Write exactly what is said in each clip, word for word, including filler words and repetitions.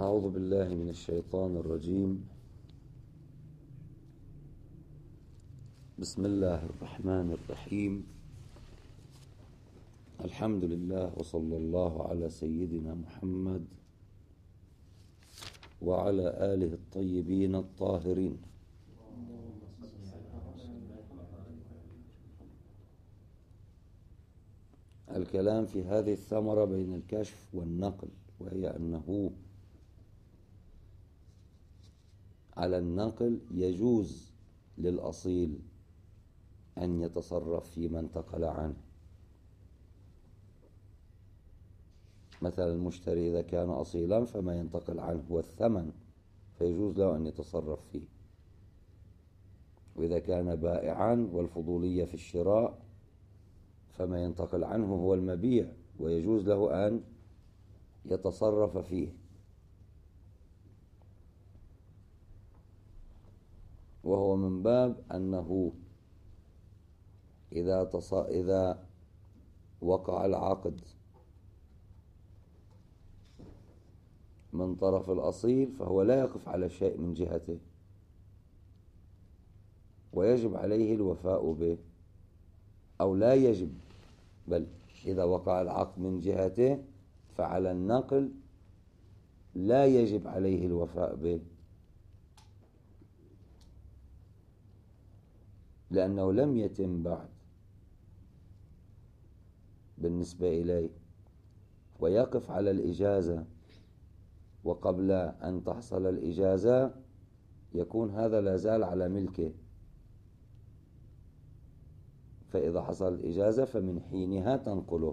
أعوذ بالله من الشيطان الرجيم. بسم الله الرحمن الرحيم. الحمد لله وصلى الله على سيدنا محمد وعلى آله الطيبين الطاهرين. الكلام في هذه الثمرة بين الكشف والنقل، وهي أنه على النقل يجوز للأصيل أن يتصرف فيما انتقل عنه. مثلا المشتري إذا كان أصيلا فما ينتقل عنه هو الثمن، فيجوز له أن يتصرف فيه. وإذا كان بائعا والفضولية في الشراء فما ينتقل عنه هو المبيع، ويجوز له أن يتصرف فيه. وهو من باب أنه إذا تص... إذا وقع العقد من طرف الأصيل فهو لا يقف على شيء من جهته، ويجب عليه الوفاء به، أو لا يجب، بل إذا وقع العقد من جهته فعلى النقل لا يجب عليه الوفاء به، لأنه لم يتم بعد بالنسبة إليه، ويقف على الإجازة. وقبل أن تحصل الإجازة يكون هذا لا زال على ملكه، فإذا حصل الإجازة فمن حينها تنقله.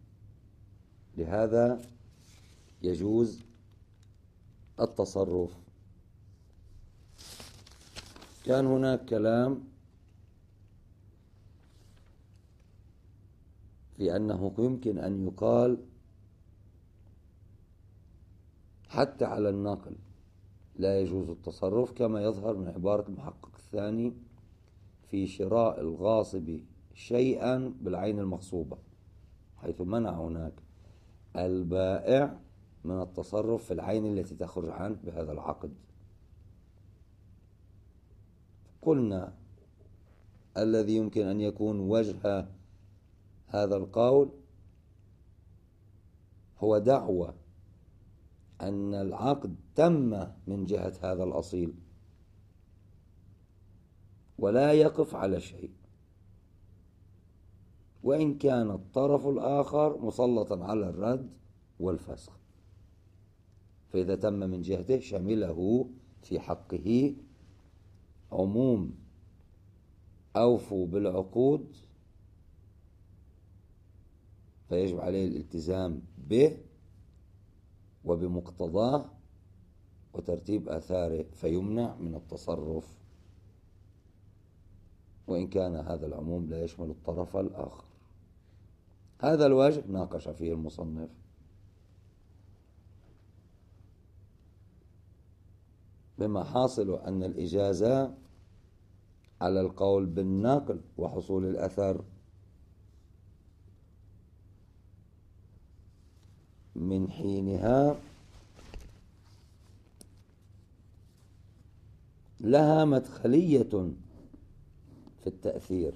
لهذا يجوز التصرف. كان هناك كلام في أنه يمكن أن يقال حتى على النقل لا يجوز التصرف، كما يظهر من عبارة المحقق الثاني في شراء الغاصب شيئا بالعين المغصوبة، حيث منع هناك البائع من التصرف في العين التي تخرج عنه بهذا العقد. قلنا الذي يمكن أن يكون وجه هذا القول هو دعوة أن العقد تم من جهة هذا الأصيل ولا يقف على شيء، وإن كان الطرف الآخر مسلطا على الرد والفسخ، فإذا تم من جهته شمله في حقه عموم أوفوا بالعقود، فيجب عليه الالتزام به وبمقتضاه وترتيب آثاره، فيمنع من التصرف، وإن كان هذا العموم لا يشمل الطرف الآخر. هذا الوجه ناقش فيه المصنف. بما حاصل أن الإجازة على القول بالنقل وحصول الأثر من حينها لها مدخلية في التأثير،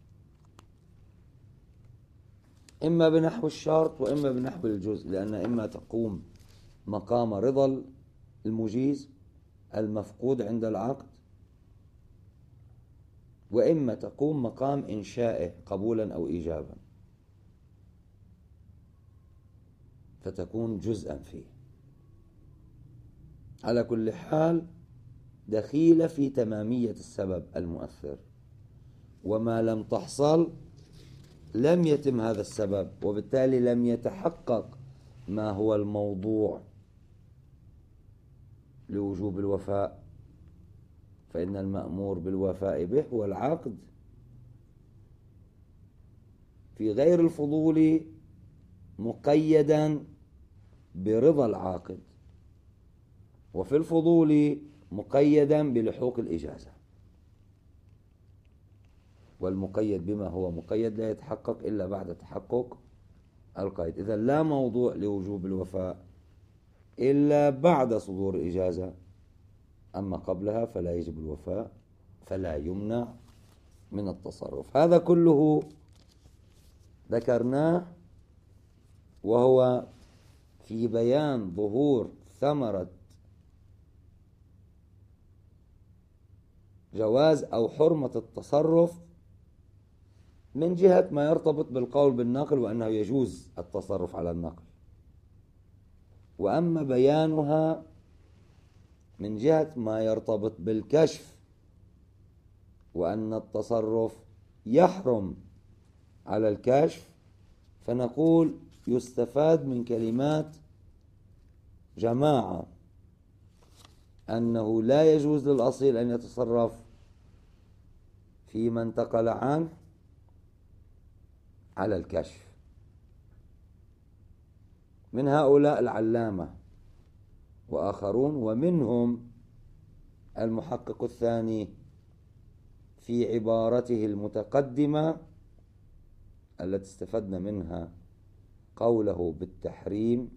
إما بنحو الشرط وإما بنحو الجزء، لأن إما تقوم مقام رضا المجيز المفقود عند العقد، وإما تقوم مقام إنشائه قبولا أو إيجابا، فتكون جزءا فيه. على كل حال دخيل في تمامية السبب المؤثر، وما لم تحصل لم يتم هذا السبب، وبالتالي لم يتحقق ما هو الموضوع لوجوب الوفاء، فإن المأمور بالوفاء به هو العقد. في غير الفضول مقيدا برضا العاقد، وفي الفضول مقيدا بلحوق الإجازة، والمقيد بما هو مقيد لا يتحقق إلا بعد تحقق القيد. إذن لا موضوع لوجوب الوفاء إلا بعد صدور الإجازة، أما قبلها فلا يجب الوفاء، فلا يمنع من التصرف. هذا كله ذكرناه وهو في بيان ظهور ثمرة جواز أو حرمة التصرف من جهة ما يرتبط بالقول بالنقل وأنه يجوز التصرف على النقل، وأما بيانها من جهة ما يرتبط بالكشف وأن التصرف يحرم على الكشف، فنقول يستفاد من كلمات جماعة أنه لا يجوز للأصيل أن يتصرف فيما انتقل عنه على الكشف. من هؤلاء العلامة وآخرون، ومنهم المحقق الثاني في عبارته المتقدمة التي استفدنا منها قوله بالتحريم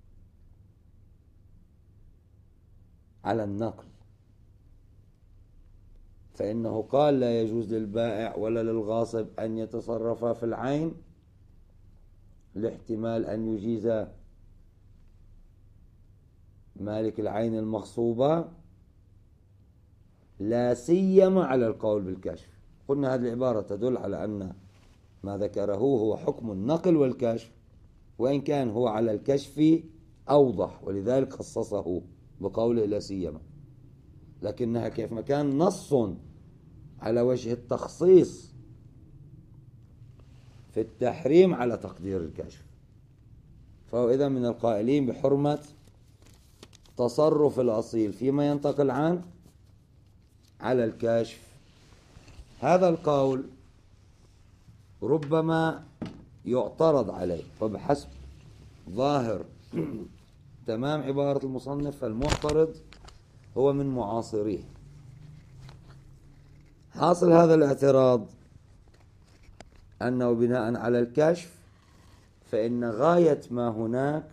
على النقل، فإنه قال لا يجوز للبائع ولا للغاصب أن يتصرفا في العين لاحتمال أن يجيز مالك العين المغصوبة، لا سيما على القول بالكشف. قلنا هذه العبارة تدل على أن ما ذكره هو حكم النقل والكشف، وإن كان هو على الكشف أوضح، ولذلك خصصه بقوله لا سيما، لكنها كيف ما كان نص على وجه التخصيص في التحريم على تقدير الكشف، فهو إذا من القائلين بحرمة تصرف الأصيل فيما ينتقل عنه على الكشف. هذا القول ربما يعترض عليه، فبحسب ظاهر تمام عبارة المصنف فالمعترض هو من معاصريه. حاصل هذا الاعتراض أنه بناء على الكشف فإن غاية ما هناك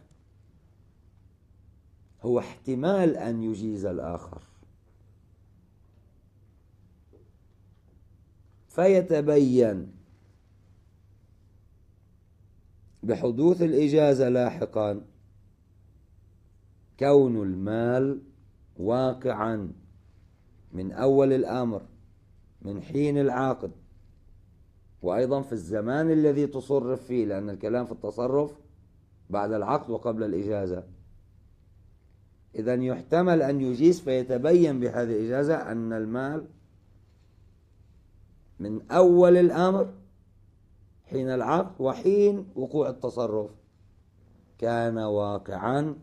هو احتمال أن يجيز الآخر، فيتبين بحدوث الإجازة لاحقا كون المال واقعا من أول الأمر من حين العقد، وأيضا في الزمان الذي تصرف فيه، لأن الكلام في التصرف بعد العقد وقبل الإجازة. إذن يحتمل أن يجيز، فيتبين بهذه الإجازة أن المال من أول الأمر حين العقد وحين وقوع التصرف كان واقعا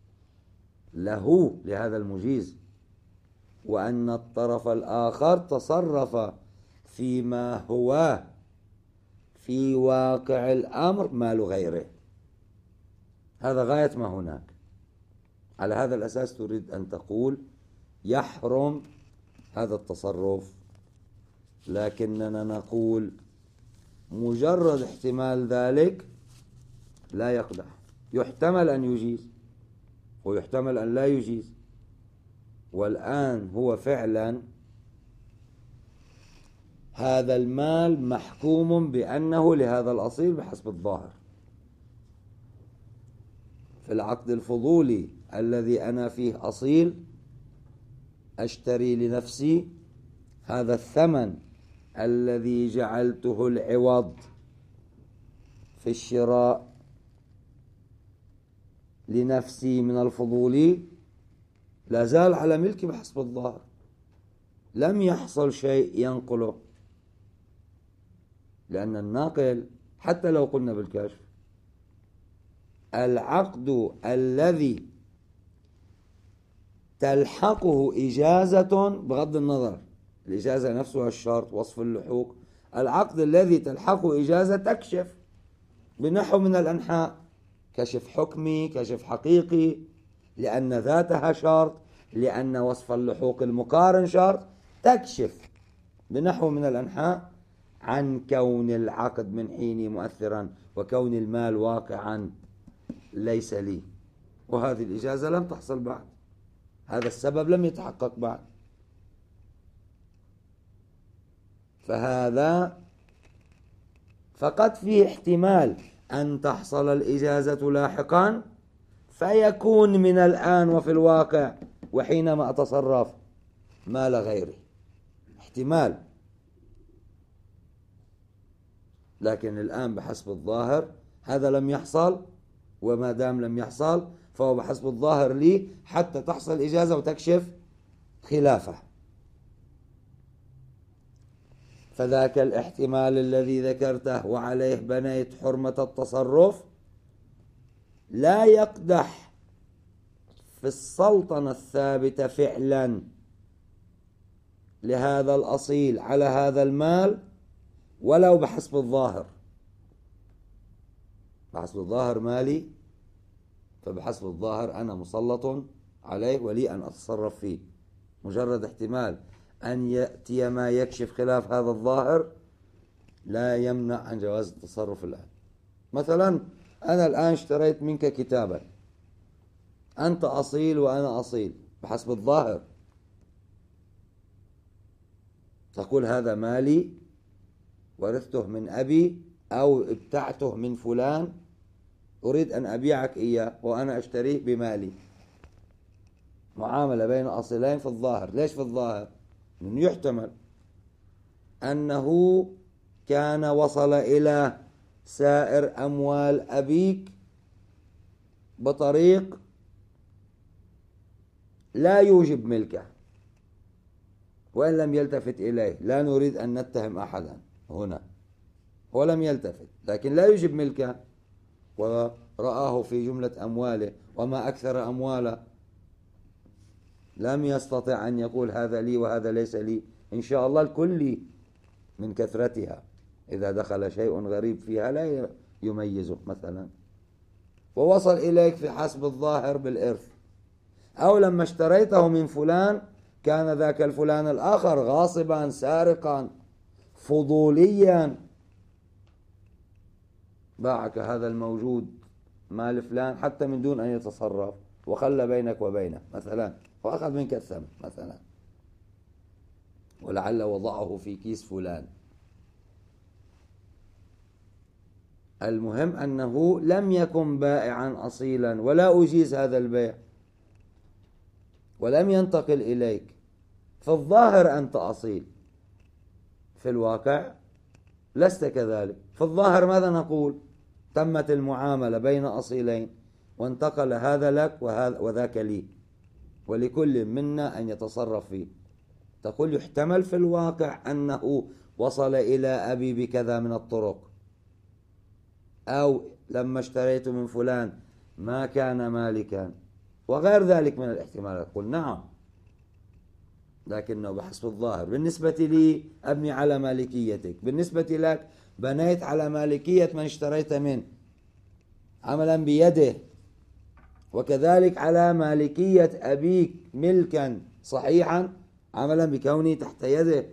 له لهذا المجيز، وأن الطرف الآخر تصرف فيما هو في واقع الأمر مال غيره. هذا غاية ما هناك. على هذا الأساس تريد أن تقول يحرم هذا التصرف، لكننا نقول مجرد احتمال ذلك لا يقدح، يحتمل أن يجيز ويحتمل أن لا يجيز. والآن هو فعلا هذا المال محكوم بأنه لهذا الأصيل بحسب الظاهر. في العقد الفضولي الذي أنا فيه أصيل أشتري لنفسي، هذا الثمن الذي جعلته العوض في الشراء لنفسي من الفضولي لا زال على ملكي بحسب الظاهر، لم يحصل شيء ينقله، لأن الناقل حتى لو قلنا بالكشف العقد الذي تلحقه إجازة، بغض النظر الإجازة نفسها الشرط وصف اللحوق، العقد الذي تلحقه إجازة تكشف بنحو من الأنحاء، كشف حكمي كشف حقيقي، لأن ذاتها شرط، لأن وصف اللحوق المقارن شرط، تكشف بنحو من الأنحاء عن كون العقد من حينه مؤثرا وكون المال واقعا ليس لي. وهذه الإجازة لم تحصل بعد، هذا السبب لم يتحقق بعد. فهذا فقد فيه احتمال أن تحصل الإجازة لاحقا فيكون من الآن وفي الواقع وحينما أتصرف مال غيري، احتمال. لكن الآن بحسب الظاهر هذا لم يحصل، وما دام لم يحصل فهو بحسب الظاهر لي حتى تحصل إجازة وتكشف خلافه. فذاك الاحتمال الذي ذكرته وعليه بنيت حرمة التصرف لا يقدح في السلطنة الثابتة فعلا لهذا الأصيل على هذا المال ولو بحسب الظاهر. بحسب الظاهر مالي، فبحسب الظاهر أنا مسلط عليه ولي أن أتصرف فيه. مجرد احتمال أن يأتي ما يكشف خلاف هذا الظاهر لا يمنع عن جواز التصرف الآن. مثلا أنا الآن اشتريت منك كتابا، أنت أصيل وأنا أصيل، بحسب الظاهر تقول هذا مالي ورثته من أبي أو ابتعته من فلان، أريد أن أبيعك إياه وأنا أشتريه بمالي. معاملة بين أصلين في الظاهر. ليش في الظاهر؟ لأنه يحتمل أنه كان وصل إلى سائر أموال أبيك بطريق لا يوجب ملكه وإن لم يلتفت إليه. لا نريد أن نتهم أحدا هنا، هو لم يلتفت لكن لا يوجب ملكه ورآه في جملة أمواله وما أكثر أمواله، لم يستطع أن يقول هذا لي وهذا ليس لي، إن شاء الله الكل لي من كثرتها. إذا دخل شيء غريب فيها لا يميزه مثلا، ووصل إليك في حسب الظاهر بالإرث. أو لما اشتريته من فلان كان ذاك الفلان الآخر غاصبا سارقا فضوليا، باعك هذا الموجود مال فلان حتى من دون أن يتصرف وخلى بينك وبينه مثلا، وأخذ منك الثمن مثلا، ولعل وضعه في كيس فلان. المهم أنه لم يكن بائعا أصيلا ولا أجيز هذا البيع ولم ينتقل إليك. في الظاهر أنت أصيل، في الواقع لست كذلك. في الظاهر ماذا نقول؟ تمت المعاملة بين أصيلين وانتقل هذا لك وهذا وذاك لي، ولكل منا أن يتصرف فيه. تقول يحتمل في الواقع أنه وصل إلى أبي بكذا من الطرق، أو لما اشتريت من فلان ما كان مالكا وغير ذلك من الاحتمالات. قل نعم، لكنه بحسب الظاهر. بالنسبة لي أبني على مالكيتك، بالنسبة لك بنيت على مالكية من اشتريت منه عملا بيده، وكذلك على مالكية أبيك ملكا صحيحا عملا بكونه تحت يده.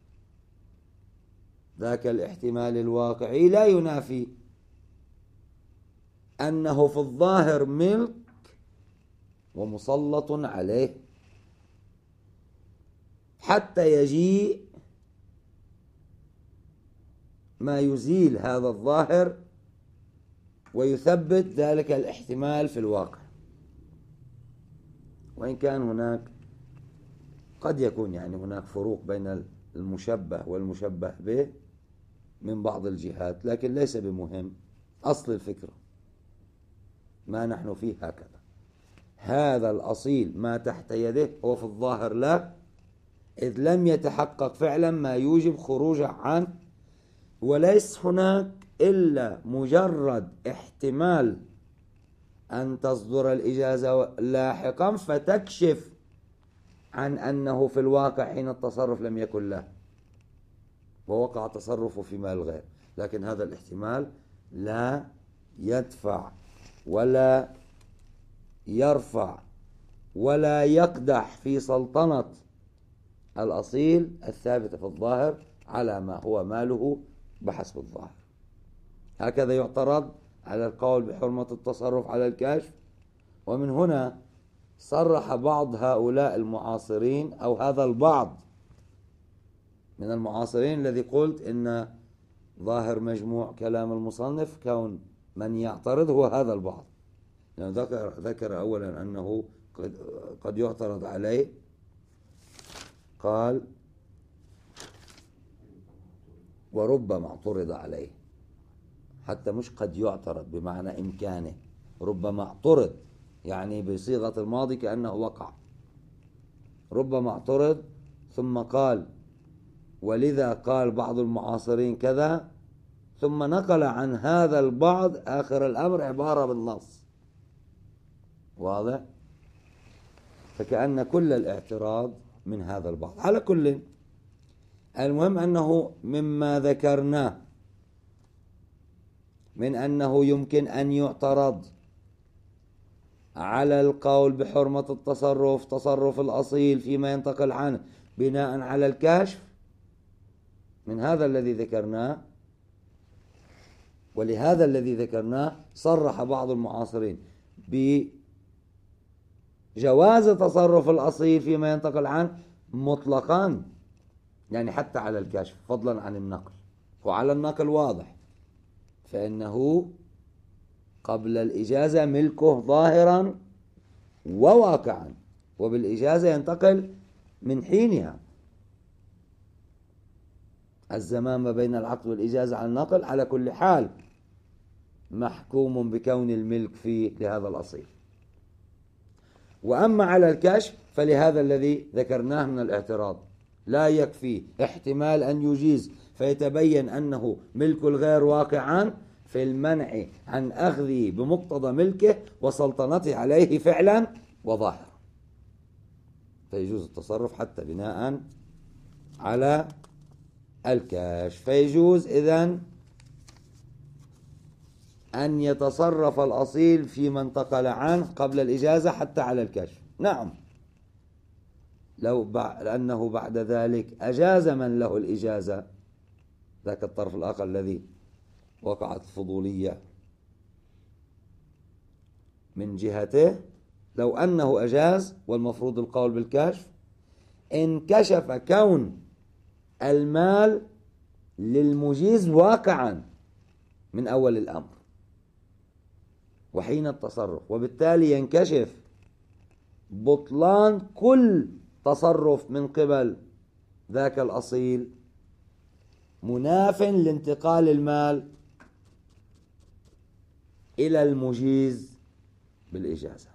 ذاك الاحتمال الواقعي لا ينافي أنه في الظاهر ملك ومسلط عليه حتى يجيء ما يزيل هذا الظاهر ويثبت ذلك الاحتمال في الواقع. وإن كان هناك قد يكون يعني هناك فروق بين المشبه والمشبه به من بعض الجهات، لكن ليس بمهم. أصل الفكرة ما نحن فيه هكذا: هذا الأصيل ما تحت يده هو في الظاهر لا، إذ لم يتحقق فعلا ما يوجب خروجه عنه، وليس هناك إلا مجرد احتمال أن تصدر الإجازة لاحقا فتكشف عن أنه في الواقع حين التصرف لم يكن له ووقع تصرفه في مال غير. لكن هذا الاحتمال لا يدفع ولا يرفع ولا يقدح في سلطنة الأصيل الثابتة في الظاهر على ما هو ماله بحسب الظاهر. هكذا يعترض على القول بحرمة التصرف على الكشف، ومن هنا صرح بعض هؤلاء المعاصرين أو هذا البعض من المعاصرين الذي قلت إن ظاهر مجموع كلام المصنف كون من يعترض هو هذا البعض، لأنه ذكر, ذكر أولا أنه قد, قد يعترض عليه، قال وربما اعترض عليه، حتى مش قد يعترض بمعنى إمكانه، ربما اعترض يعني بصيغة الماضي كأنه وقع، ربما اعترض، ثم قال ولذا قال بعض المعاصرين كذا، ثم نقل عن هذا البعض آخر الأمر عبارة بالنص، واضح؟ فكأن كل الاعتراض من هذا البعض. على كل، المهم أنه مما ذكرناه من أنه يمكن أن يعترض على القول بحرمة التصرف تصرف الأصيل فيما ينتقل عنه بناء على الكشف، من هذا الذي ذكرناه، ولهذا الذي ذكرناه صرح بعض المعاصرين بجواز تصرف الأصيل فيما ينتقل عنه مطلقا، يعني حتى على الكشف فضلا عن النقل. وعلى النقل واضح، فإنه قبل الإجازة ملكه ظاهرا وواقعا، وبالإجازة ينتقل من حينها. الزمان ما بين العقد والإجازة على النقل على كل حال محكوم بكون الملك فيه لهذا الأصيل. وأما على الكشف فلهذا الذي ذكرناه من الاعتراض، لا يكفي احتمال أن يجيز فيتبين أنه ملك الغير واقعا في المنع عن أخذه بمقتضى ملكه وسلطنته عليه فعلا وظاهرا، فيجوز التصرف حتى بناء على الكشف. فيجوز إذن أن يتصرف الأصيل فيما انتقل عنه قبل الإجازة حتى على الكشف، نعم، لو بعد لأنه بعد ذلك أجاز من له الإجازة، ذاك الطرف الآخر الذي وقعت الفضولية من جهته، لو أنه أجاز والمفروض القول بالكشف، انكشف كون المال للمجيز واقعا من أول الأمر وحين التصرف، وبالتالي ينكشف بطلان كل تصرف من قبل ذاك الأصيل مناف لانتقال المال إلى المجيز بالإجازة.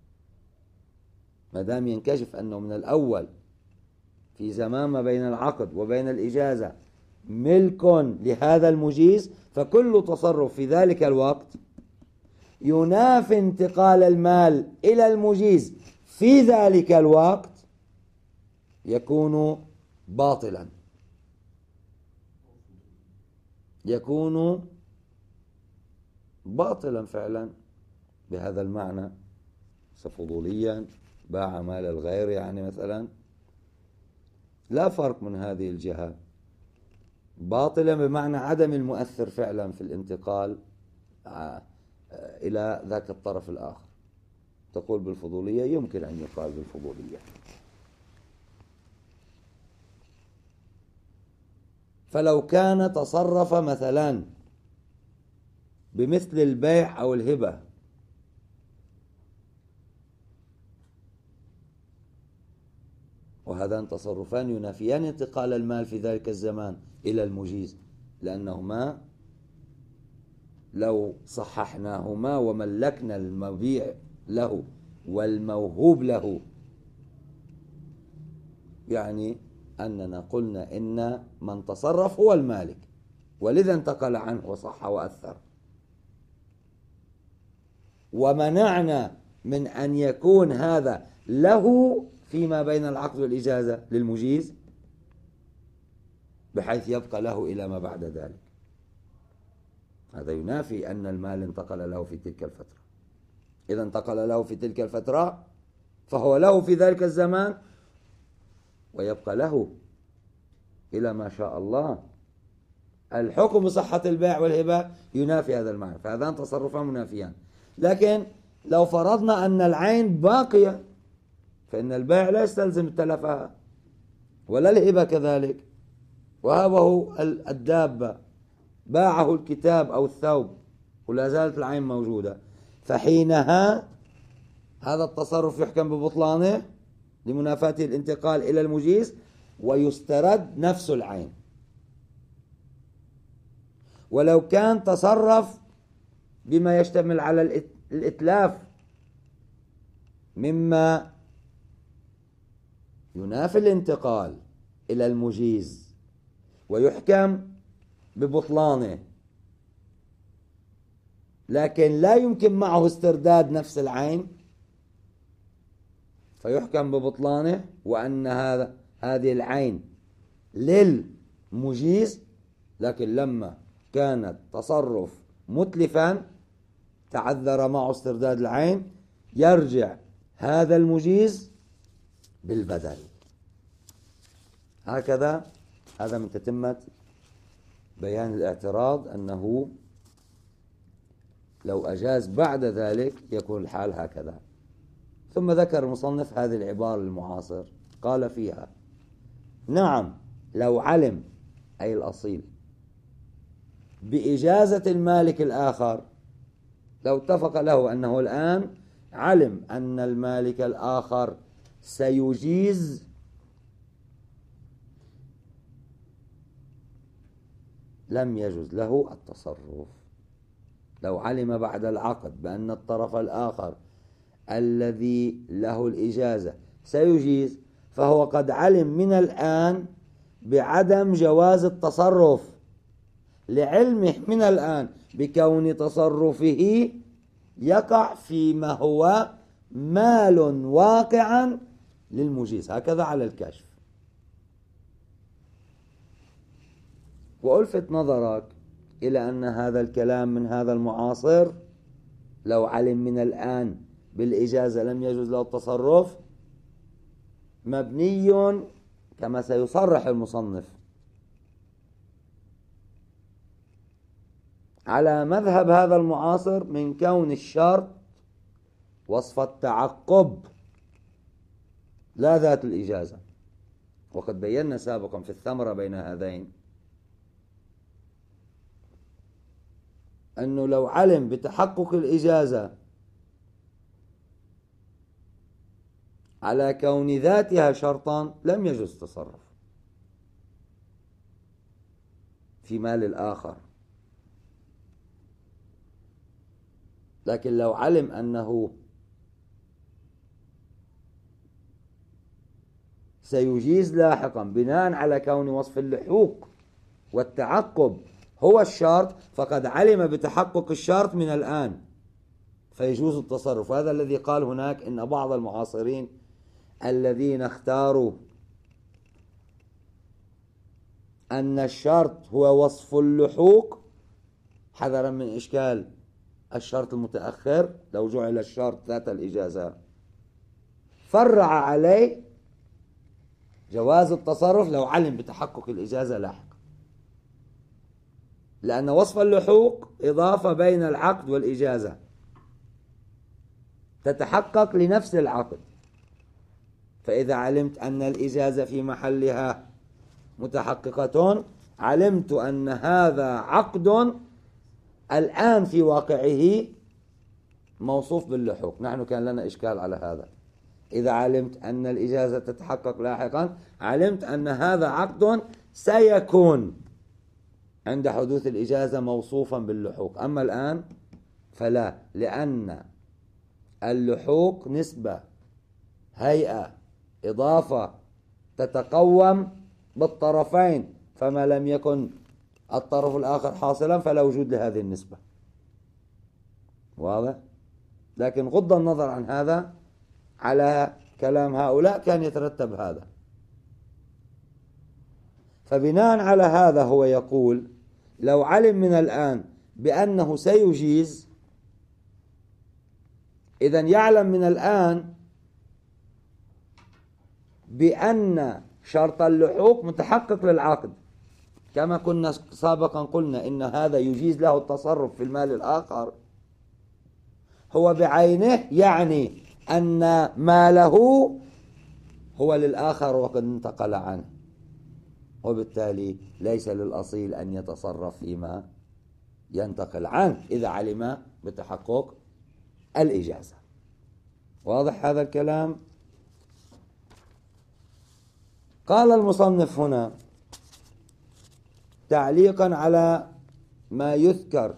ما دام ينكشف أنه من الأول في زمان ما بين العقد وبين الإجازة ملك لهذا المجيز، فكل تصرف في ذلك الوقت ينافي انتقال المال إلى المجيز في ذلك الوقت يكون باطلا، يكون باطلا فعلا بهذا المعنى، فضوليا باع مال الغير يعني مثلا، لا فرق من هذه الجهة، باطلا بمعنى عدم المؤثر فعلا في الانتقال إلى ذاك الطرف الآخر. تقول بالفضولية، يمكن أن يقال بالفضولية. فلو كان تصرف مثلا بمثل البيع أو الهبة، وهذان تصرفان ينافيان انتقال المال في ذلك الزمان إلى المجيز، لأنهما لو صححناهما وملكنا المبيع له والموهوب له يعني أننا قلنا إن من تصرف هو المالك ولذا انتقل عنه وصح وأثر، ومنعنا من أن يكون هذا له فيما بين العقد والإجازة للمجيز بحيث يبقى له إلى ما بعد ذلك. هذا ينافي أن المال انتقل له في تلك الفترة. إذا انتقل له في تلك الفترة فهو له في ذلك الزمان ويبقى له إلى ما شاء الله. الحكم بصحة البيع والهبة ينافي هذا المعنى، فهذان تصرفان منافيان. لكن لو فرضنا أن العين باقية فإن البيع لا يستلزم تلفها ولا الهبة كذلك، وهبه الدابة، باعه الكتاب أو الثوب ولا زالت العين موجودة، فحينها هذا التصرف يحكم ببطلانه لمنافاة الانتقال إلى المجيز، ويسترد نفس العين. ولو كان تصرف بما يشتمل على الإتلاف مما ينافي الانتقال إلى المجيز ويحكم ببطلانه، لكن لا يمكن معه استرداد نفس العين، فيحكم ببطلانه وأن هذا هذه العين للمجيز، لكن لما كان التصرف متلفا تعذر معه استرداد العين يرجع هذا المجيز بالبدل. هكذا هذا من تتمة بيان الاعتراض، أنه لو أجاز بعد ذلك يكون الحال هكذا. ثم ذكر المصنف هذه العبارة المعاصر قال فيها: نعم لو علم أي الأصيل بإجازة المالك الآخر، لو اتفق له أنه الآن علم أن المالك الآخر سيجيز لم يجوز له التصرف. لو علم بعد العقد بأن الطرف الآخر الذي له الإجازة سيجيز، فهو قد علم من الآن بعدم جواز التصرف، لعلمه من الآن بكون تصرفه يقع فيما هو مال واقعا للمجيز. هكذا على الكشف. وألفت نظرك إلى أن هذا الكلام من هذا المعاصر، لو علم من الآن بالإجازة لم يجوز له التصرف، مبني كما سيصرح المصنف على مذهب هذا المعاصر من كون الشرط وصف التعقب لا ذات الإجازة. وقد بينا سابقا في الثمرة بين هذين أنه لو علم بتحقق الإجازة على كون ذاتها شرطا لم يجوز تصرف في مال الآخر، لكن لو علم أنه سيجيز لاحقا بناء على كون وصف اللحوق والتعقب هو الشرط، فقد علم بتحقق الشرط من الآن فيجوز التصرف. وهذا الذي قال هناك إن بعض المعاصرين الذين اختاروا أن الشرط هو وصف اللحوق حذرا من إشكال الشرط المتأخر، لو جعل الشرط ذات الإجازة فرع عليه جواز التصرف لو علم بتحقق الإجازة لاحقا، لأن وصف اللحوق إضافة بين العقد والإجازة تتحقق لنفس العقد، فإذا علمت أن الإجازة في محلها متحققة علمت أن هذا عقد الآن في واقعه موصوف باللحوق. نحن كان لنا إشكال على هذا، إذا علمت أن الإجازة تتحقق لاحقا علمت أن هذا عقد سيكون عند حدوث الإجازة موصوفا باللحوق، أما الآن فلا، لأن اللحوق نسبة، هيئة، إضافة تتقوم بالطرفين، فما لم يكن الطرف الآخر حاصلا فلا وجود لهذه النسبة. واضح؟ لكن غض النظر عن هذا على كلام هؤلاء كان يترتب هذا. فبناء على هذا هو يقول لو علم من الآن بأنه سيجيز، إذن يعلم من الآن بأن شرط اللحوق متحقق للعقد، كما كنا سابقا قلنا إن هذا يجيز له التصرف في المال الآخر، هو بعينه يعني أن ماله هو للآخر وقد انتقل عنه، وبالتالي ليس للأصيل أن يتصرف فيما ينتقل عنه إذا علم بتحقق الإجازة. واضح هذا الكلام؟ قال المصنف هنا تعليقا على ما يذكر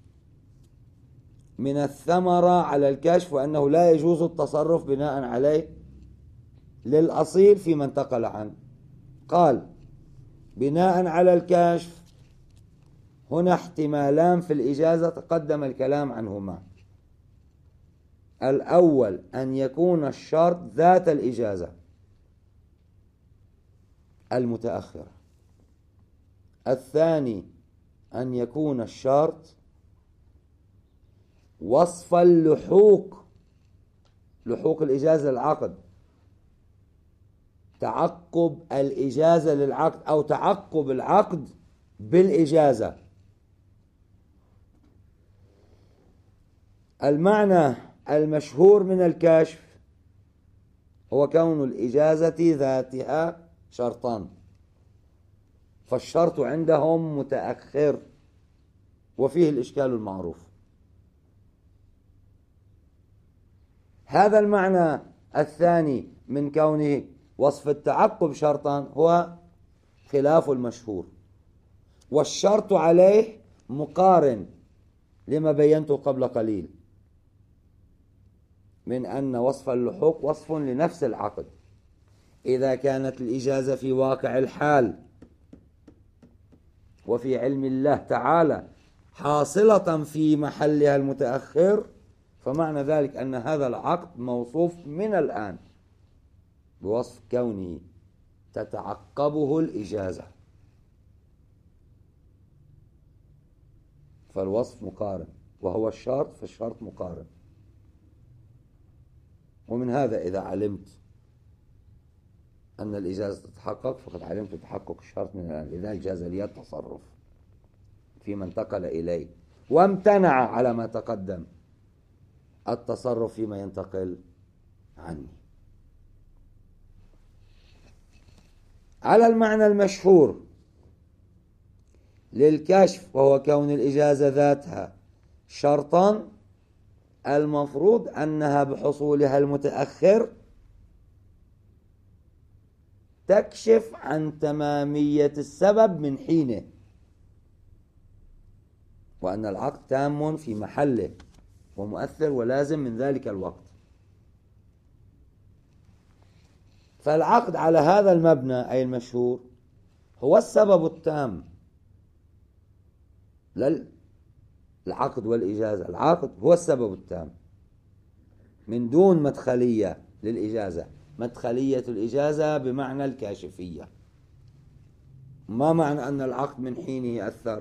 من الثمرة على الكشف وأنه لا يجوز التصرف بناء عليه للأصيل فيما انتقل عنه. قال بناء على الكشف هنا احتمالان في الإجازة تقدم الكلام عنهما. الأول أن يكون الشرط ذات الإجازة المتأخرة. الثاني أن يكون الشرط وصف اللحوق، لحوق الإجازة للعقد، تعقب الإجازة للعقد أو تعقب العقد بالإجازة. المعنى المشهور من الكشف هو كون الإجازة ذاتها شرطان، فالشرط عندهم متأخر وفيه الإشكال المعروف. هذا المعنى الثاني من كونه وصف التعقب شرطا هو خلاف المشهور، والشرط عليه مقارن لما بينته قبل قليل من أن وصف اللحوق وصف لنفس العقد إذا كانت الإجازة في واقع الحال وفي علم الله تعالى حاصلة في محلها المتأخر، فمعنى ذلك أن هذا العقد موصوف من الآن بوصف كونه تتعقبه الإجازة، فالوصف مقارن وهو الشرط، فالشرط مقارن. ومن هذا إذا علمت أن الإجازة تتحقق فقد علمت تحقق الشرط من الآن، لذلك جاز لي التصرف فيما انتقل إليه، وامتنع على ما تقدم التصرف فيما ينتقل عني. على المعنى المشهور للكشف وهو كون الإجازة ذاتها شرطا، المفروض أنها بحصولها المتأخر تكشف عن تمامية السبب من حينه، وأن العقد تام في محله ومؤثر ولازم من ذلك الوقت. فالعقد على هذا المبنى أي المشهور هو السبب التام، لا العقد والإجازة، العقد هو السبب التام من دون مدخلية للإجازة. مدخلية الإجازة بمعنى الكاشفية. ما معنى أن العقد من حينه أثر؟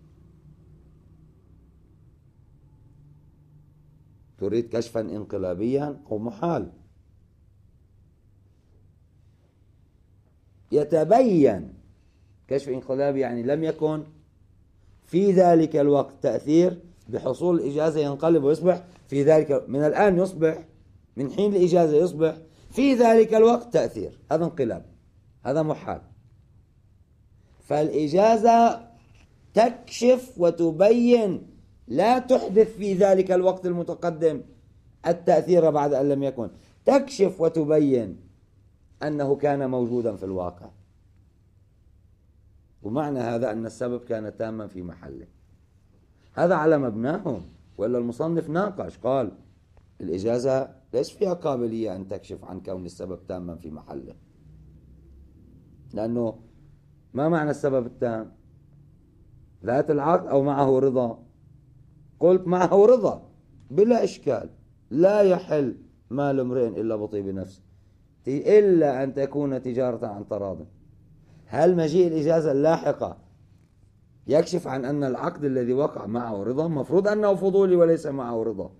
تريد كشفا انقلابيا أو محال؟ يتبين كشف انقلابي يعني لم يكن في ذلك الوقت تأثير، بحصول الإجازة ينقلب ويصبح في ذلك، من الآن يصبح من حين الإجازة يصبح في ذلك الوقت تأثير، هذا انقلاب، هذا محال. فالإجازة تكشف وتبين، لا تحدث في ذلك الوقت المتقدم التأثير بعد أن لم يكن، تكشف وتبين أنه كان موجودا في الواقع، ومعنى هذا أن السبب كان تاما في محله. هذا على مبناهم، وإلا المصنف ناقش قال الإجازة ليش فيها قابلية أن تكشف عن كون السبب تاما في محله، لأنه ما معنى السبب التام؟ ذات العقد أو معه رضا؟ قلت معه رضا بلا إشكال، لا يحل مال امرئ إلا بطيب نفسه إلا أن تكون تجارة عن تراض. هل مجيء الإجازة اللاحقة يكشف عن أن العقد الذي وقع معه رضا؟ مفروض أنه فضولي وليس معه رضا،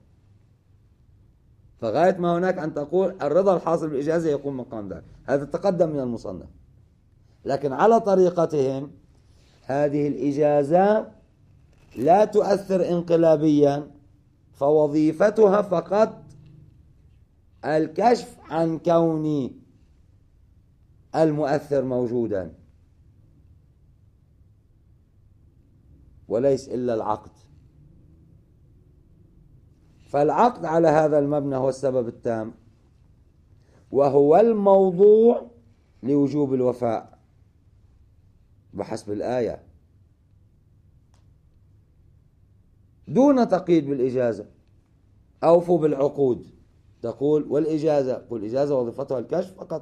فغاية ما هناك أن تقول الرضا الحاصل بالإجازة يقوم مقام ذلك. هذا تقدم من المصنف، لكن على طريقتهم هذه الإجازة لا تؤثر انقلابيا، فوظيفتها فقط الكشف عن كون المؤثر موجودا، وليس إلا العقد. فالعقد على هذا المبنى هو السبب التام، وهو الموضوع لوجوب الوفاء بحسب الآية، دون تقييد بالإجازة. أوفوا بالعقود، تقول والإجازة، والإجازة وظيفتها الكشف فقط،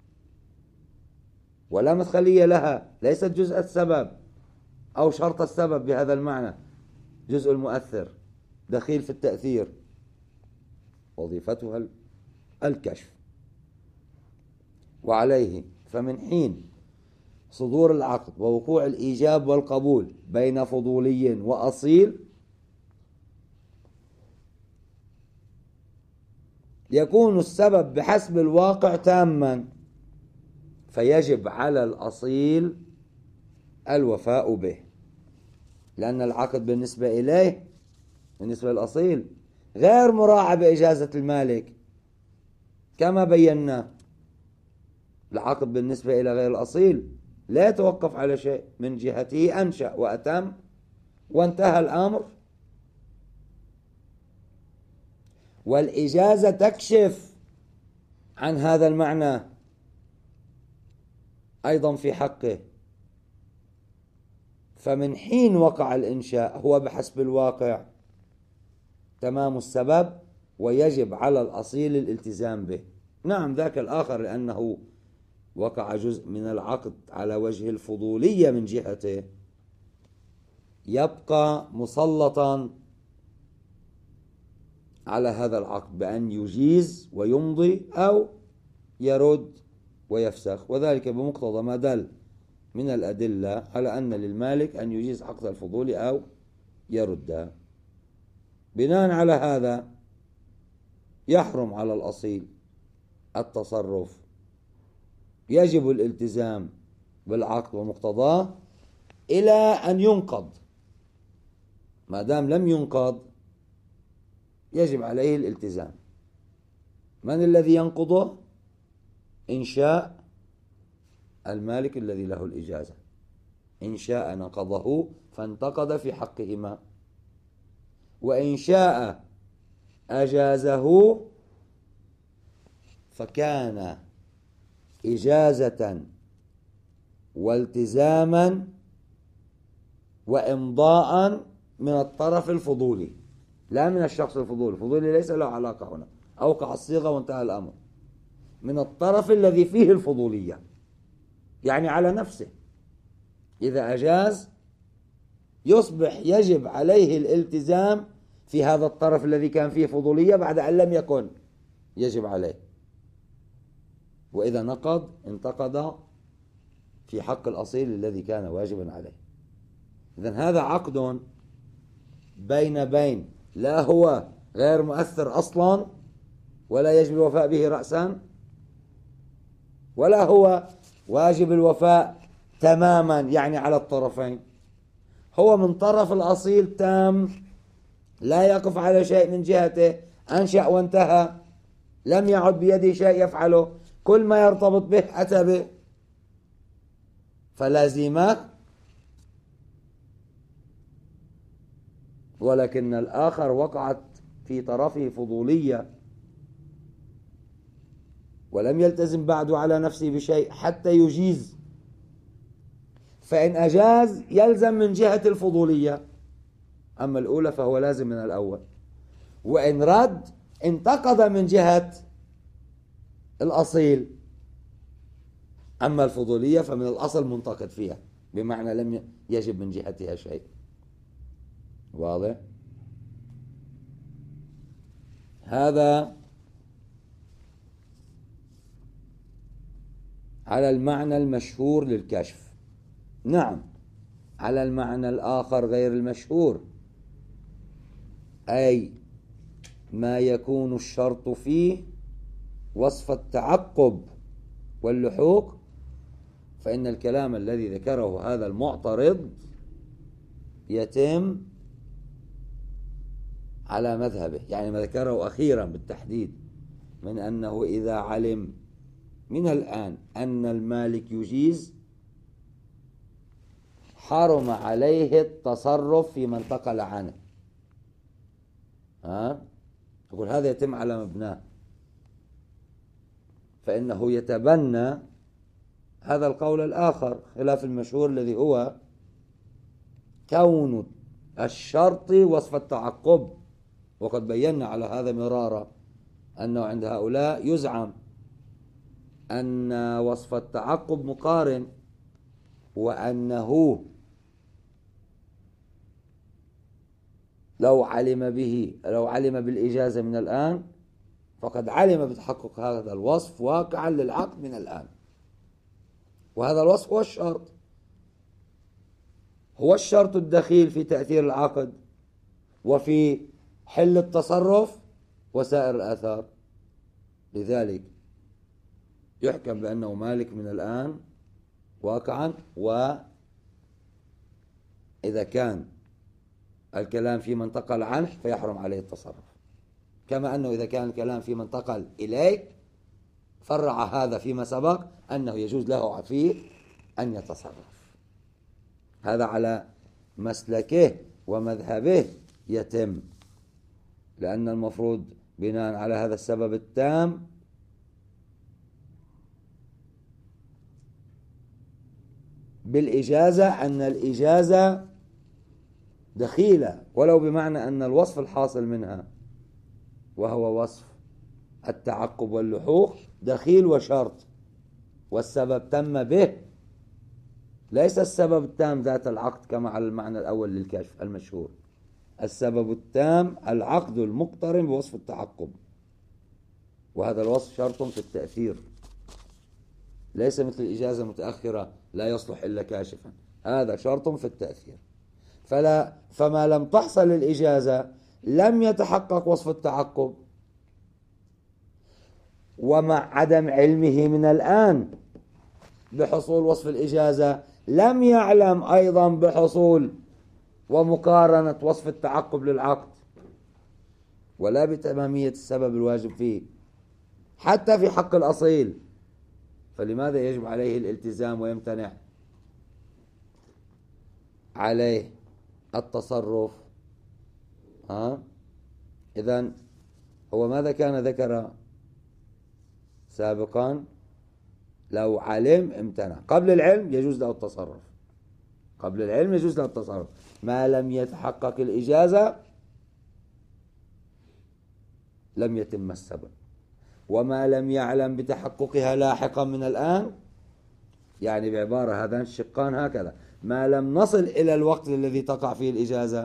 ولا مدخلية لها، ليست جزء السبب أو شرط السبب بهذا المعنى، جزء المؤثر دخيل في التأثير، وظيفتها الكشف. وعليه فمن حين صدور العقد ووقوع الإيجاب والقبول بين فضولي وأصيل يكون السبب بحسب الواقع تاما، فيجب على الأصيل الوفاء به، لأن العقد بالنسبة إليه بالنسبة للأصيل غير مراعى بإجازة المالك كما بينا. العقد بالنسبة إلى غير الأصيل لا يتوقف على شيء، من جهته أنشأ وأتم وانتهى الأمر، والإجازة تكشف عن هذا المعنى أيضا في حقه. فمن حين وقع الإنشاء هو بحسب الواقع تمام السبب، ويجب على الأصيل الالتزام به. نعم ذاك الآخر لأنه وقع جزء من العقد على وجه الفضولية من جهته يبقى مسلطا على هذا العقد بأن يجيز ويمضي أو يرد ويفسخ، وذلك بمقتضى ما دل من الأدلة على أن للمالك أن يجيز عقد الفضول أو يرده. بناء على هذا يحرم على الأصيل التصرف، يجب الالتزام بالعقد ومقتضاه إلى أن ينقض. ما دام لم ينقض يجب عليه الالتزام. من الذي ينقضه؟ إن شاء المالك الذي له الإجازة، إن شاء نقضه فانتقض في حقهما، وإن شاء أجازه فكان إجازة والتزاما وإمضاء من الطرف الفضولي لا من الشخص الفضولي. الفضولي ليس له علاقة هنا، أوقع الصيغة وانتهى الأمر، من الطرف الذي فيه الفضولية، يعني على نفسه. إذا أجاز يصبح يجب عليه الالتزام في هذا الطرف الذي كان فيه فضولية بعد أن لم يكن يجب عليه، وإذا نقض انتقض في حق الأصيل الذي كان واجبا عليه. إذن هذا عقد بين بين، لا هو غير مؤثر أصلا ولا يجب الوفاء به رأسا، ولا هو واجب الوفاء تماما يعني على الطرفين. هو من طرف الأصيل تام، لا يقف على شيء من جهته، أنشأ وانتهى، لم يعد بيده شيء يفعله، كل ما يرتبط به أتى به، فلازمه. ولكن الآخر وقعت في طرفه فضولية ولم يلتزم بعد على نفسه بشيء حتى يجيز، فإن أجاز يلزم من جهة الفضولية، أما الأولى فهو لازم من الأول، وإن رد انتقض من جهة الأصيل، أما الفضولية فمن الأصل منتقد فيها، بمعنى لم يجب من جهتها شيء. واضح؟ هذا على المعنى المشهور للكشف. نعم، على المعنى الآخر غير المشهور، أي ما يكون الشرط فيه وصف التعقب واللحوق، فإن الكلام الذي ذكره هذا المعترض يتم على مذهبه، يعني ما ذكره أخيرا بالتحديد من أنه إذا علم من الآن أن المالك يجيز حرم عليه التصرف في من انتقل عنه. ها؟ يقول هذا يتم على مبناه، فإنه يتبنى هذا القول الآخر خلاف المشهور الذي هو كون الشرط وصف التعقب. وقد بينا على هذا مرارا أنه عند هؤلاء يزعم أن وصف التعقب مقارن، وأنه لو علم به لو علم بالإجازة من الآن فقد علم بتحقق هذا الوصف واقعا للعقد من الآن. وهذا الوصف هو الشرط، هو الشرط الدخيل في تأثير العقد وفي حل التصرف وسائر الآثار. لذلك يحكم بأنه مالك من الآن واقعا. وإذا كان الكلام في من انتقل عنه فيحرم عليه التصرف، كما أنه إذا كان الكلام في من انتقل إليك فرع هذا فيما سبق أنه يجوز له فيه أن يتصرف. هذا على مسلكه ومذهبه يتم، لأن المفروض بناء على هذا السبب التام بالإجازة أن الإجازة دخيلة، ولو بمعنى أن الوصف الحاصل منها وهو وصف التعقب واللحوق دخيل وشرط، والسبب تم به، ليس السبب التام ذات العقد كما على المعنى الأول للكشف المشهور. السبب التام العقد المقترن بوصف التعقب، وهذا الوصف شرط في التأثير، ليس مثل الإجازة المتأخرة لا يصلح إلا كاشفا، هذا شرط في التأثير. فلا فما لم تحصل الإجازة لم يتحقق وصف التعقب، ومع عدم علمه من الآن بحصول وصف الإجازة لم يعلم أيضا بحصول ومقارنة وصف التعقب للعقد، ولا بتمامية السبب الواجب فيه حتى في حق الأصيل. فلماذا يجب عليه الالتزام ويمتنع عليه التصرف؟ ها؟ إذن هو ماذا كان ذكر سابقا؟ لو علم امتنع. قبل العلم يجوز له التصرف، قبل العلم يجوز له التصرف ما لم يتحقق الإجازة لم يتم السبب، وما لم يعلم بتحققها لاحقا من الآن، يعني بعبارة هذان الشقان هكذا، ما لم نصل إلى الوقت الذي تقع فيه الإجازة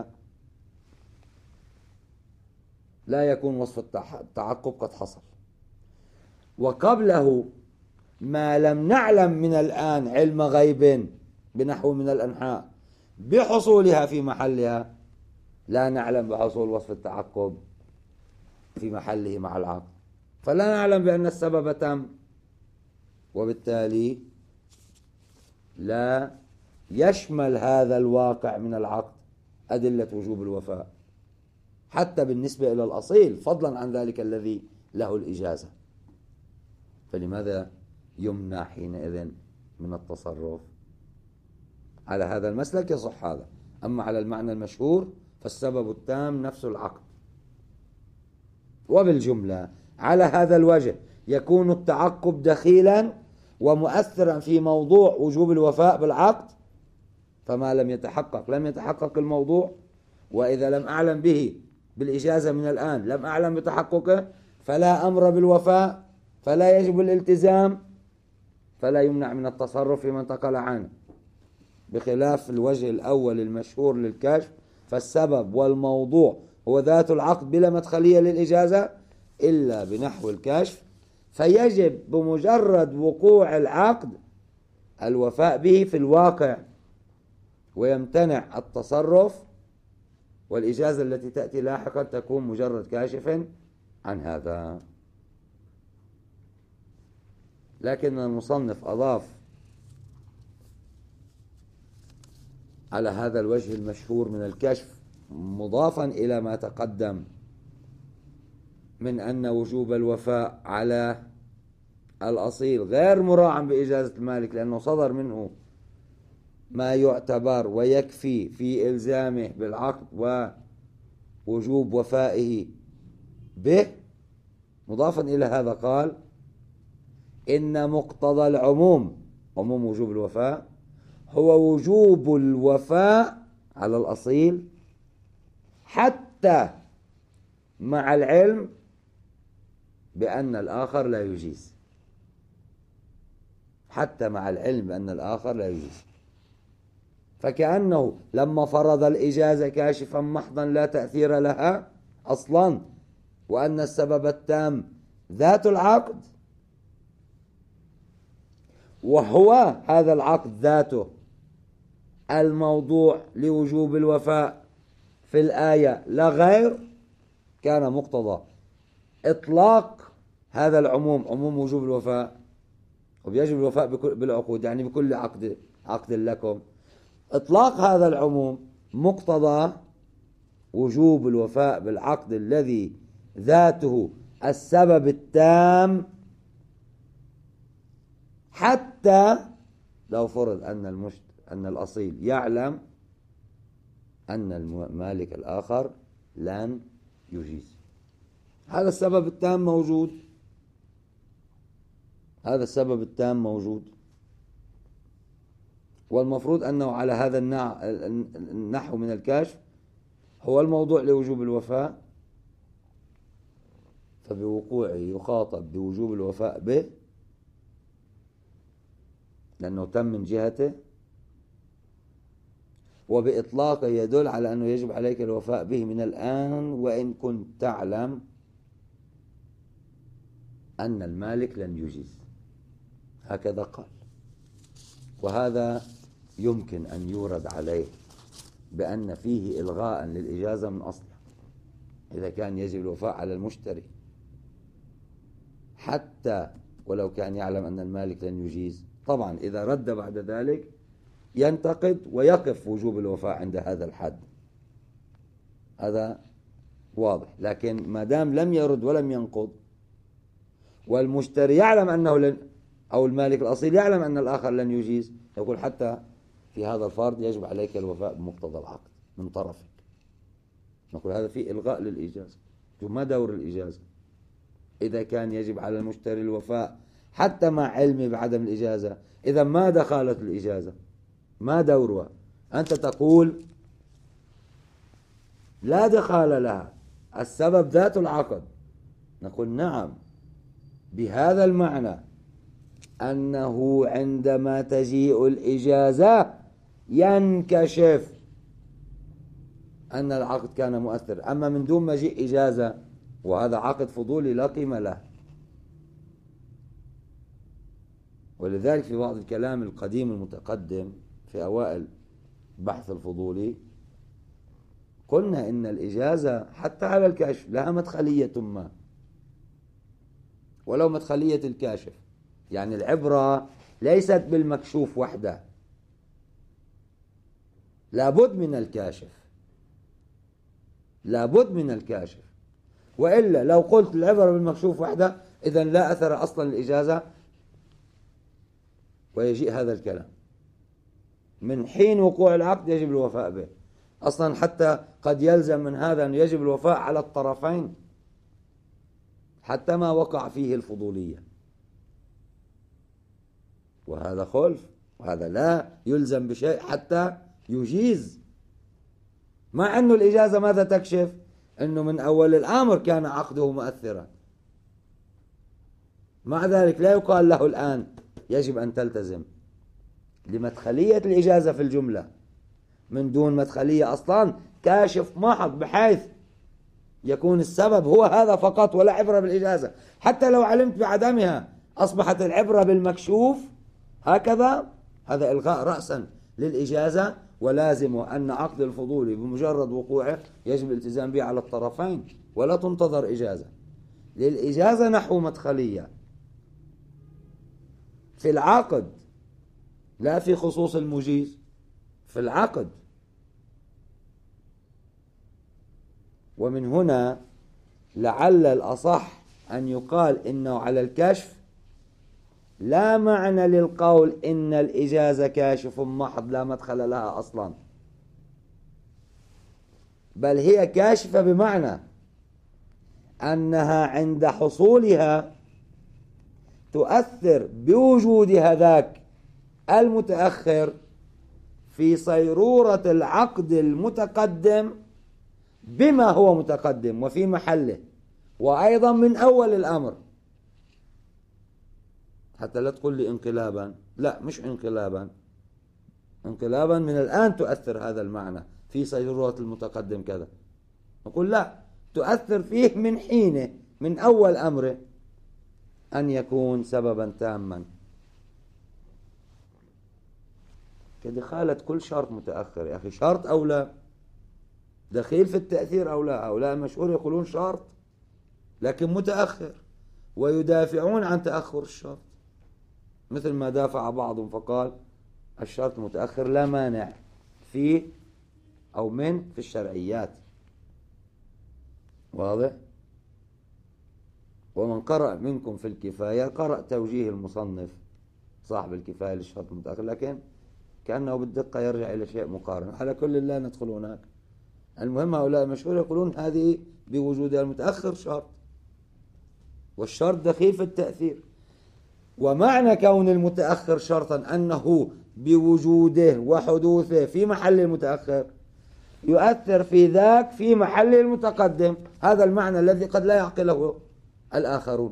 لا يكون وصف التعقب قد حصل، وقبله ما لم نعلم من الآن علم غيب بنحو من الأنحاء بحصولها في محلها لا نعلم بحصول وصف التعقب في محله مع العقد، فلا نعلم بأن السبب تم، وبالتالي لا يشمل هذا الواقع من العقد أدلة وجوب الوفاء حتى بالنسبة إلى الأصيل، فضلا عن ذلك الذي له الإجازة. فلماذا يمنع حينئذ من التصرف؟ على هذا المسلك يصح هذا. أما على المعنى المشهور فالسبب التام نفس العقد. وبالجملة على هذا الوجه يكون التعقب دخيلا ومؤثرا في موضوع وجوب الوفاء بالعقد، فما لم يتحقق لم يتحقق الموضوع، وإذا لم أعلم به بالإجازة من الآن لم أعلم بتحققه فلا أمر بالوفاء، فلا يجب الالتزام، فلا يمنع من التصرف في من انتقل عنه. بخلاف الوجه الأول المشهور للكشف فالسبب والموضوع هو ذات العقد بلا مدخلية للإجازة إلا بنحو الكشف، فيجب بمجرد وقوع العقد الوفاء به في الواقع، ويمتنع التصرف، والإجازة التي تأتي لاحقا تكون مجرد كاشف عن هذا. لكن المصنف أضاف على هذا الوجه المشهور من الكشف مضافا إلى ما تقدم من أن وجوب الوفاء على الأصيل غير مراعى بإجازة المالك، لأنه صدر منه ما يعتبر ويكفي في إلزامه بالعقد ووجوب وفائه به. مضافا إلى هذا قال إن مقتضى العموم، عموم وجوب الوفاء، هو وجوب الوفاء على الأصيل حتى مع العلم بأن الآخر لا يجيز، حتى مع العلم بأن الآخر لا يجيز. فكأنه لما فرض الإجازة كاشفا محضا لا تأثير لها أصلا، وأن السبب التام ذات العقد، وهو هذا العقد ذاته الموضوع لوجوب الوفاء في الآية لا غير، كان مقتضى إطلاق هذا العموم، عموم وجوب الوفاء، وبيجب الوفاء بالعقود يعني بكل عقد عقد لكم، إطلاق هذا العموم مقتضى وجوب الوفاء بالعقد الذي ذاته السبب التام، حتى لو فرض أن المشت أن الأصيل يعلم أن المالك الآخر لن يجيز. هذا السبب التام موجود، هذا السبب التام موجود، والمفروض أنه على هذا النحو من الكشف هو الموضوع لوجوب الوفاء، فبوقوعه يخاطب بوجوب الوفاء به لأنه تم من جهته، وبإطلاقه يدل على أنه يجب عليك الوفاء به من الآن وإن كنت تعلم أن المالك لن يجيز. هكذا قال. وهذا يمكن أن يورد عليه بأن فيه إلغاء للإجازة من أصلها، إذا كان يجب الوفاء على المشتري حتى ولو كان يعلم أن المالك لن يجيز. طبعا إذا رد بعد ذلك ينتقد ويقف وجوب الوفاء عند هذا الحد، هذا واضح. لكن ما دام لم يرد ولم ينقض والمشتري يعلم أنه لن، أو المالك الأصيل يعلم أن الآخر لن يجيز، يقول حتى في هذا الفرض يجب عليك الوفاء بمقتضى العقد من طرفك. نقول هذا فيه إلغاء للإجازة. ما دور الإجازة إذا كان يجب على المشتري الوفاء حتى مع علمه بعدم الإجازة؟ إذا ما دخلت الإجازة، ما دورها؟ أنت تقول لا دخل لها، السبب ذات العقد. نقول نعم، بهذا المعنى أنه عندما تجيء الإجازة ينكشف أن العقد كان مؤثر. أما من دون مجيء إجازة وهذا عقد فضولي لا قيمة له. ولذلك في بعض الكلام القديم المتقدم في أوائل بحث الفضولي قلنا إن الإجازة حتى على الكاشف لها مدخلية ما، ولو مدخلية الكاشف. يعني العبرة ليست بالمكشوف وحده، لابد من الكاشف، لابد من الكاشف. وإلا لو قلت العبرة بالمكشوف وحده إذن لا أثر أصلا الإجازة، ويجيء هذا الكلام من حين وقوع العقد يجب الوفاء به. أصلا حتى قد يلزم من هذا أن يجب الوفاء على الطرفين حتى ما وقع فيه الفضولية، وهذا خلف، وهذا لا يلزم بشيء حتى يجيز. مع أنه الإجازة ماذا تكشف؟ أنه من أول الأمر كان عقده مؤثرا، مع ذلك لا يقال له الآن يجب أن تلتزم لمدخلية الإجازة في الجملة من دون مدخلية أصلا كاشف محض، بحيث يكون السبب هو هذا فقط ولا عبرة بالإجازة. حتى لو علمت بعدمها أصبحت العبرة بالمكشوف. هكذا هذا إلغاء رأسا للإجازة، ولازم أن عقد الفضولي بمجرد وقوعه يجب الالتزام به على الطرفين ولا تنتظر إجازة. للإجازة نحو مدخلية في العقد، لا في خصوص المجيز، في العقد. ومن هنا لعل الأصح أن يقال إنه على الكشف لا معنى للقول إن الإجازة كاشف محض لا مدخل لها أصلا، بل هي كاشفة بمعنى أنها عند حصولها تؤثر بوجود هذاك المتأخر في صيرورة العقد المتقدم بما هو متقدم وفي محله، وأيضا من أول الأمر. حتى لا تقول لي انقلابا، لا مش انقلابا، انقلابا من الآن تؤثر هذا المعنى في صيرورة المتقدم كذا، نقول لا، تؤثر فيه من حينه، من أول أمره أن يكون سببا تاما كدخالة كل شرط متأخر. يا أخي شرط أو لا، دخيل في التأثير أو لا، هؤلاء المشهور يقولون شرط لكن متأخر ويدافعون عن تأخر الشرط، مثل ما دافع بعضهم فقال الشرط متأخر لا مانع فيه أو من في الشرعيات. واضح؟ ومن قرأ منكم في الكفاية قرأ توجيه المصنف صاحب الكفاية للشرط المتأخر، لكن كأنه بالدقة يرجع إلى شيء مقارن. على كل لا ندخل هناك. المهم هؤلاء المشهور يقولون هذه بوجود المتأخر شرط، والشرط دخيل في التأثير، ومعنى كون المتأخر شرطا أنه بوجوده وحدوثه في محل المتأخر يؤثر في ذاك في محل المتقدم. هذا المعنى الذي قد لا يعقله الآخرون،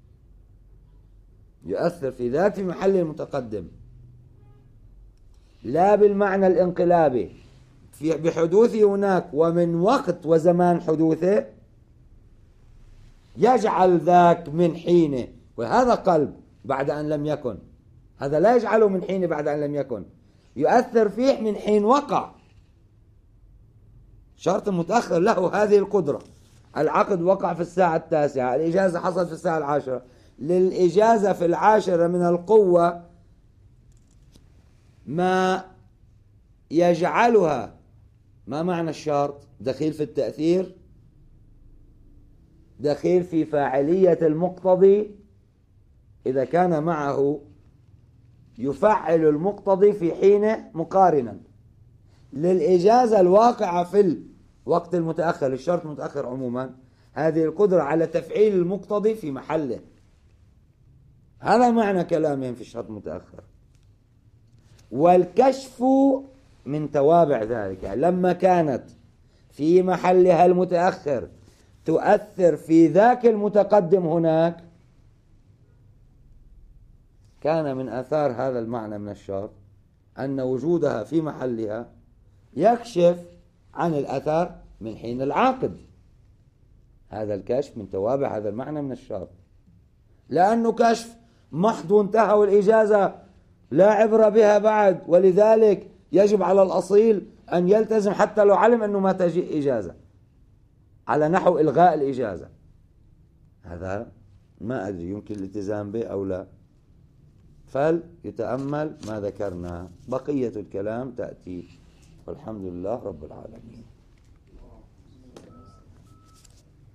يؤثر في ذاك في محل المتقدم، لا بالمعنى الانقلابي في بحدوثه هناك ومن وقت وزمان حدوثه يجعل ذاك من حينه، وهذا قلب بعد أن لم يكن، هذا لا يجعله من حينه بعد أن لم يكن، يؤثر فيه من حين وقع. شرط المتأخر له هذه القدرة. العقد وقع في الساعة التاسعة، الإجازة حصلت في الساعة العاشرة، للإجازة في العاشرة من القوة ما يجعلها، ما معنى الشرط؟ دخيل في التأثير، دخيل في فاعلية المقتضي إذا كان معه يفعل المقتضي في حينه مقارنا للإجازة الواقعة في الوقت المتأخر للشرط المتأخر عموما، هذه القدرة على تفعيل المقتضي في محله. هذا معنى كلامهم في الشرط المتأخر. والكشف من توابع ذلك، يعني لما كانت في محلها المتأخر تؤثر في ذاك المتقدم هناك، كان من آثار هذا المعنى من الشرط أن وجودها في محلها يكشف عن الأثر من حين العقد. هذا الكشف من توابع هذا المعنى من الشرط، لأنه كشف محض وانتهى والإجازة لا عبرة بها بعد، ولذلك يجب على الأصيل أن يلتزم حتى لو علم أنه ما تجي إجازة على نحو إلغاء الإجازة. هذا ما أدري يمكن الالتزام به أو لا، فليتأمل ما ذكرنا، بقية الكلام تأتي، والحمد لله رب العالمين.